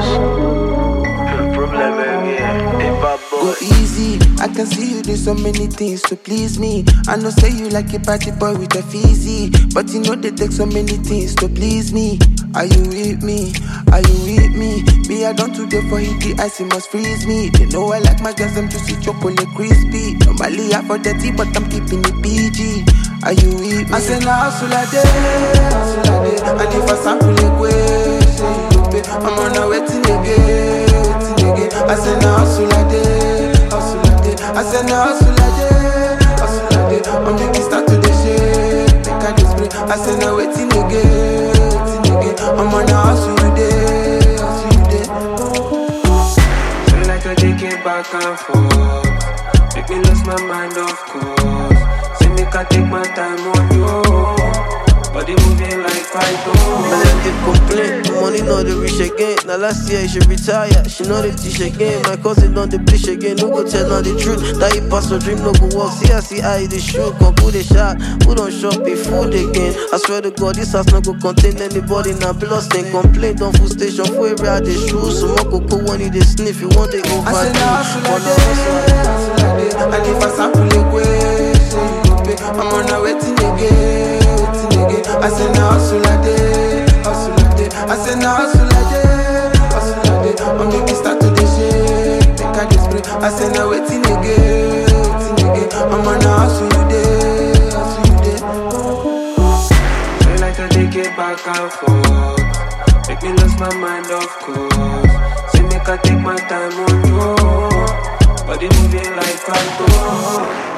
Go easy, I can see you do so many things to please me. I know say you like a party boy with a fizzy, but you know they take so many things to please me. Are you with me? Are you with me? Me, I don't today for hit the ice, it must freeze me. They know I like my girls, them juicy chocolate crispy. Normally I for dirty, but I'm keeping it PG. Are you with me? I say now hustle a day, and if I sample a way, I'm on a waiting again. I say now hustle a day, I say now hustle a day. I'm making start to the shake, make a display. I say now waiting again. I'm on a hustle you day, Feel like I take it back and forth, make me lose my mind of course. Say make I take my time on you, body moving like python. Man, them get complain, money know they reach again. Now last year she retired, she know they teach again. My cousin done the bleach again, no go tell her the truth. That he pass your dream, no go walk. See how they shoot, come put a shot. Who don't shop be food again. I swear to God, this house not go contain anybody. Now blood stain, complain, don't food station. For every how they shoot, so I go go when they sniff. You want they over. I say now hustle a day, and if I sample a way, I'm on a waiting again. I say now hustle a day, I say now hustle a day. I'm making start to the shake, make a display. I say now waiting again. I'm on a hustle you day, Feel like I take it back and forth, make me lose my mind of course. Say make I take my time on you, body moving like python.